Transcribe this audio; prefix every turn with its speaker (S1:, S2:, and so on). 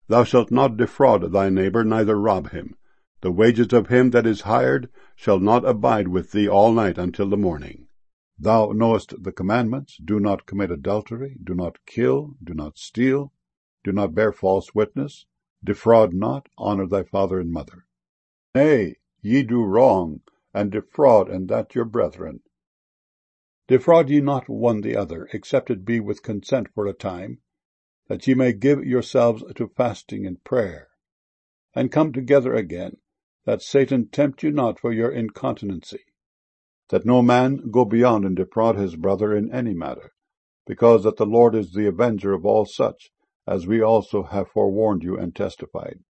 S1: Thou shalt not defraud thy neighbor, neither rob him. The wages of him that is hired shall not abide with thee all night until the morning. Thou knowest the commandments: do not commit adultery, do not kill, do not steal, do not bear false witness, defraud not, honor thy father and mother. Nay, ye do wrong, and defraud, and that your brethren. Defraud ye not one the other, except it be with consent for a time, that ye may give yourselves to fasting and prayer, and come together again, that Satan tempt you not for your incontinency. That no man go beyond and defraud his brother in any matter, because that the Lord is the avenger of all such, as we also have forewarned you and testified.